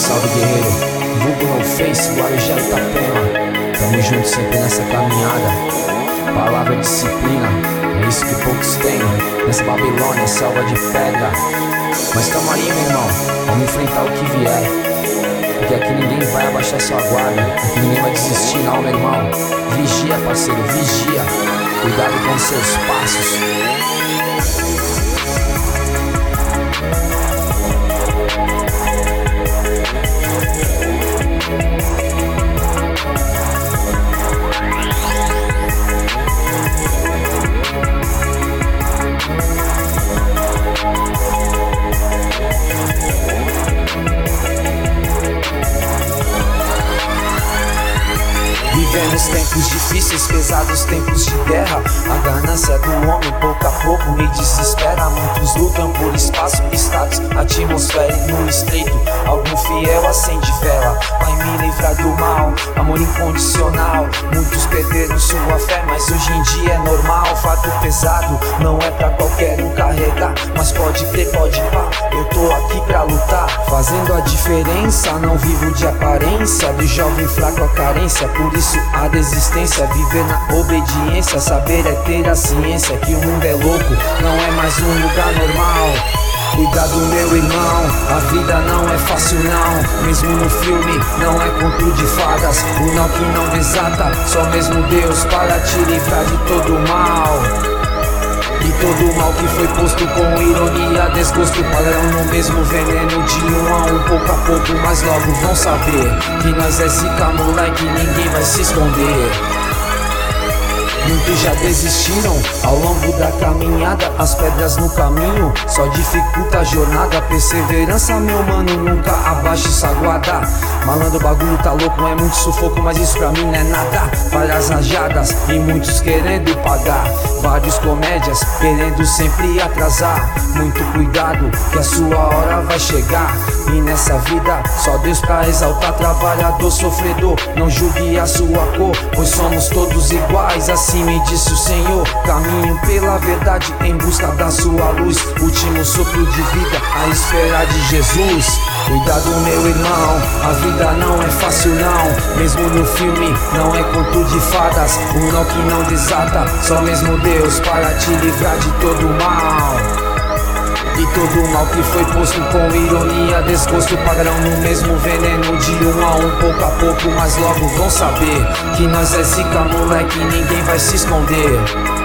salve guerreiro, vulgo no Face, Guarujá e Itapema. Tamo junto sempre nessa caminhada. Palavra é disciplina, é isso que poucos têm. Nessa Babilônia, selva de pedra. Mas tamo aí, meu irmão, vamos enfrentar o que vier. Porque aqui ninguém vai abaixar sua guarda, aqui ninguém vai desistir não, meu irmão. Vigia, parceiro, vigia. Cuidado com seus passos. Vivemos tempos difíceis, pesados tempos de guerra. A ganância do homem pouco a pouco me desespera. Muitos lutam por espaço, status, atmosfera e no estreito algum fiel acende vela. Vai me livrar do mal, amor incondicional. Muitos perderam sua fé, mas hoje em dia é normal. Fato pesado, não é pra qualquer um carregar. Mas pode crer, pode pá, eu tô aqui pra lutar. Fazendo a diferença, não vivo de aparência. Do jovem fraco a carência, por isso a desistência, viver na obediência. Saber é ter a ciência que o mundo é louco, não é mais um lugar normal. Cuidado meu irmão, a vida não é fácil não. Mesmo no filme, não é conto de fadas. O não que não desata, só mesmo Deus para te livrar de todo o mal. E todo o mal que foi posto com ironia, desgosto, padrão no mesmo veneno. De um a um, pouco a pouco, mas logo vão saber que nós é zica, moleque, ninguém vai se esconder. Muitos já desistiram ao longo da caminhada. As pedras no caminho só dificulta a jornada. Perseverança, meu mano, nunca abaixe essa guarda. Malandro, o bagulho tá louco, é muito sufoco, mas isso pra mim não é nada. Várias rajadas e muitos querendo pagar. Vários comédias querendo sempre atrasar. Muito cuidado que a sua hora vai chegar. E nessa vida só Deus pra exaltar. Trabalhador, sofredor, não julgue a sua cor, pois somos todos iguais, assim me disse o Senhor. Caminho pela verdade em busca da sua luz. Último sopro de vida à espera de Jesus. Cuidado meu irmão, a vida não é fácil não. Mesmo no filme, não é conto de fadas. O nó que não desata, só mesmo Deus para te livrar de todo o mal. E todo o mal que foi posto com ironia, desgosto, pagarão no mesmo veneno. De um a um, pouco a pouco, mas logo vão saber que nós é zica, moleque, ninguém vai se esconder.